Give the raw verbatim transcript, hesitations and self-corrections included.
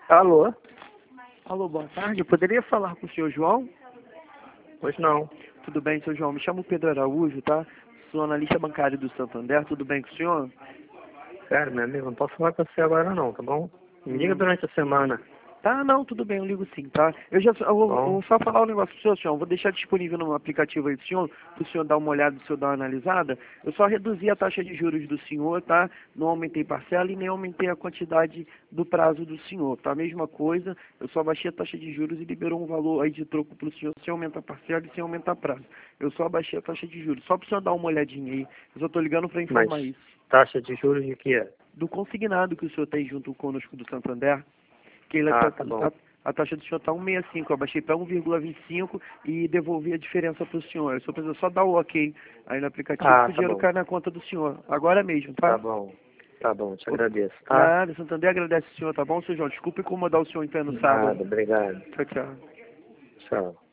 Alô? Alô, boa tarde. Eu poderia falar com o senhor João? Pois não. Tudo bem, senhor João? Me chamo Pedro Araújo, tá? Sou analista bancário do Santander. Tudo bem com o senhor? Sério, meu amigo, não posso falar com você agora não, tá bom? Me liga Hum. durante a semana, Tá, não, tudo bem, eu ligo sim, tá? Eu já eu vou, eu bom? vou só falar um negócio pro senhor, senhor. Vou deixar disponível no aplicativo aí do senhor, pro senhor dar uma olhada, pro senhor dar uma analisada. Eu só reduzi a taxa de juros do senhor, tá? Não aumentei parcela e nem aumentei a quantidade do prazo do senhor, tá? Mesma coisa, eu só baixei a taxa de juros e liberou um valor aí de troco pro senhor sem aumentar parcela e sem aumentar prazo. Eu só baixei a taxa de juros, só pro senhor dar uma olhadinha aí. Eu só tô ligando pra Mas informar isso. taxa de juros de quê? Do consignado que o senhor tem junto conosco do Santander, que ele Ah, tá, tá bom. a, a taxa do senhor está um vírgula sessenta e cinco, eu abaixei para um vírgula vinte e cinco e devolvi a diferença para o senhor. Eu só preciso só dar o ok aí no aplicativo Ah, que o tá dinheiro bom. cai na conta do senhor. Agora mesmo, Tá tá? bom. Tá bom, te O- agradeço, tá? Nada, Santander agradece o senhor, tá bom, senhor João? Desculpe incomodar o senhor então no sábado. Nada, obrigado. Tchau, tchau. Tchau.